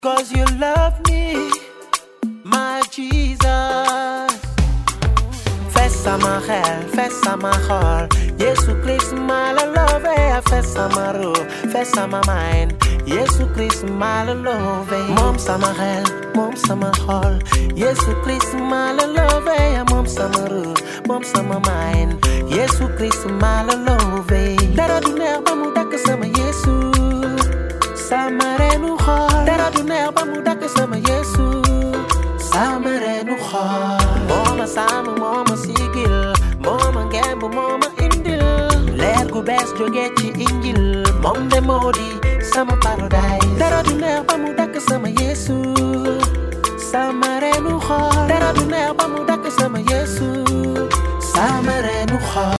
'Cause you love me, my Jesus. Fees sama xel, fees sama xol, Yesu Christ ma la love. Fees sama ruh, fees sama mind, Yesu Christ ma la love. Moom sama xel, moom sama xol, Yesu Christ ma la love. Moom sama ruh, moom sama mind, Yesu Christ ma la love. Dara du neex ba mu dakk sama Yesu, sama reenu xol. Dara du neex ba mu dakk sama Yesu, sama reenu xol. Moma sama moma sigil, moma ngemb moma indil, leer gu bees jóge ci injil. Moom de moo di sama paradise. Dara du neex ba mu dakk sama Yesu, sama reenu xol. Dara du neex ba mu dakk sama Yesu, sama reenu xol.